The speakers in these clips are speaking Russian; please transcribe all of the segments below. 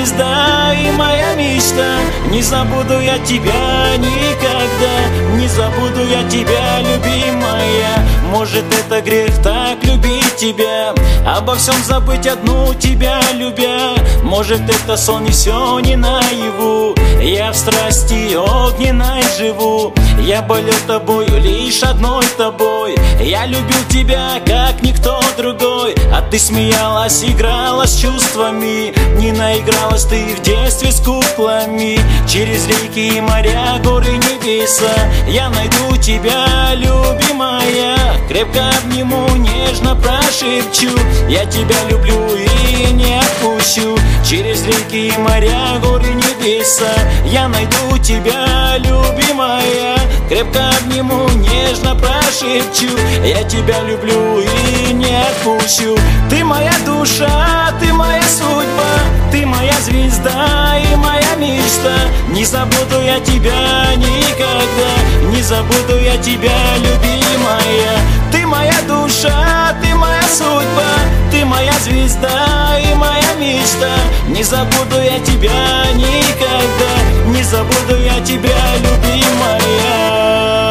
звезда и моя мечта. Не забуду я тебя никогда, не забуду я тебя, любимая. Может, это грех так любить тебя, обо всем забыть одну тебя любя. Может, это сон и все не наяву, я в страсти огненной живу. Я болел тобою, лишь одной тобой. Я любил тебя, как никто другой. А ты смеялась, играла с чувствами. Не наигралась ты в детстве с куклами. Через реки и моря, горы, небеса я найду тебя, любимая. Крепко обниму, нежно прошепчу: я тебя люблю и не отпущу. Через реки и моря, горы, небеса я найду тебя, любимая. Крепко обниму, нежно прошепчу: я тебя люблю и не отпущу. Ты моя душа, ты моя судьба, ты моя звезда и моя мечта. Не забуду я тебя никогда, не забуду я тебя, любимая. Ты моя душа, ты моя судьба, ты моя звезда и моя мечта. Не забуду я тебя никогда, не забуду я тебя, любимая.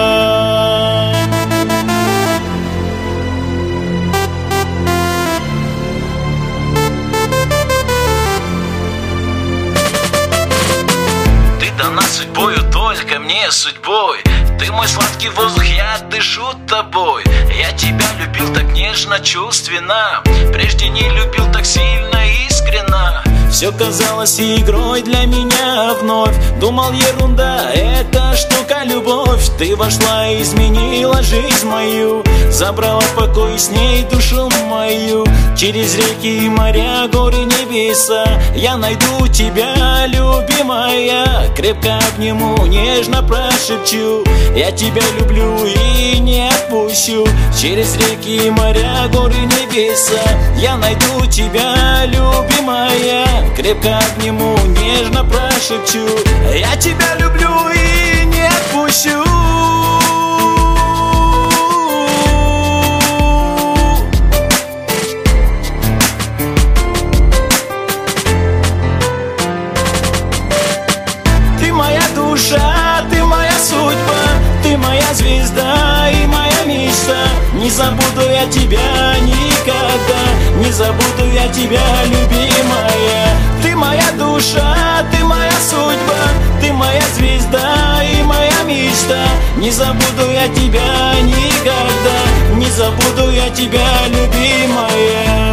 Ты дана судьбою, только мне судьбой. Ты мой сладкий воздух, я дышу тобой. Я тебя любил так нежно, чувственно. Прежде не любил так сильно, искренно. Все казалось игрой для меня вновь. Думал, ерунда, это штука любовь. Ты вошла и изменила жизнь мою, забрала покой и с ней душу мою. Через реки и моря, горы, небеса я найду тебя, любимая. Крепко обниму, нежно прошепчу: я тебя люблю и не отпущу. Через реки и моря, горы, небеса я найду тебя, любимая. Крепко обниму, нежно прошепчу: я тебя люблю и не отпущу. Ты моя душа, ты моя судьба, ты моя звезда и моя мечта. Не забуду я тебя никогда, не забуду я тебя, любимая. Ты моя душа, ты моя судьба, ты моя звезда и моя мечта. Не забуду я тебя никогда, не забуду я тебя, любимая.